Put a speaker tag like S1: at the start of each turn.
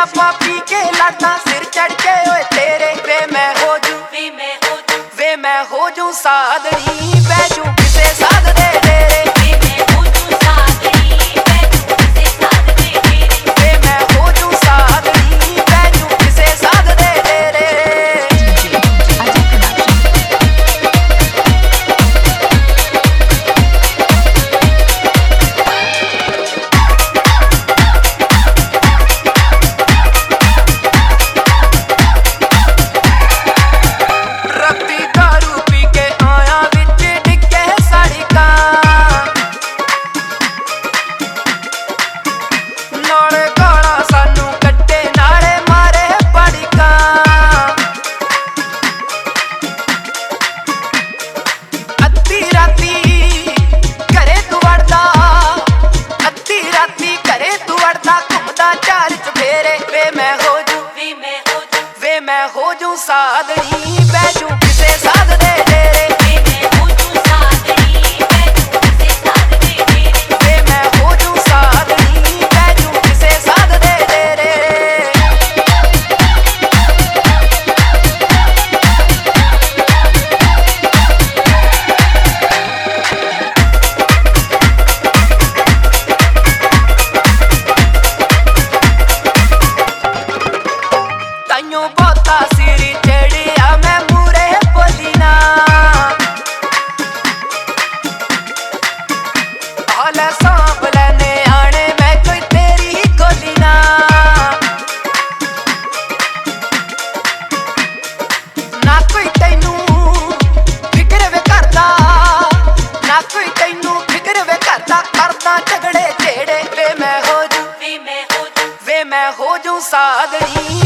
S1: शराबा पी के लड़ता सिर चढ़ के ओए तेरे वे मैं हो जू वे मैं हो जू साधनी बैजू किसे साध दे तेरे मैं हो जू साधनी बैजू किसे साध दे तेरे वे मैं हो जू साधनी बैजू किसे साध दे तेरे ताइयों बहुता सिर चढ़िया मैं मूरे बोली ना हाले सांप लेने आने मैं कोई तेरी गोली ना ना कोई तैनू फिक्र वे करदा ना कोई तैनू फिक्र वे करदा करदा झगड़े जेड़े वे मैं हो जू साधनी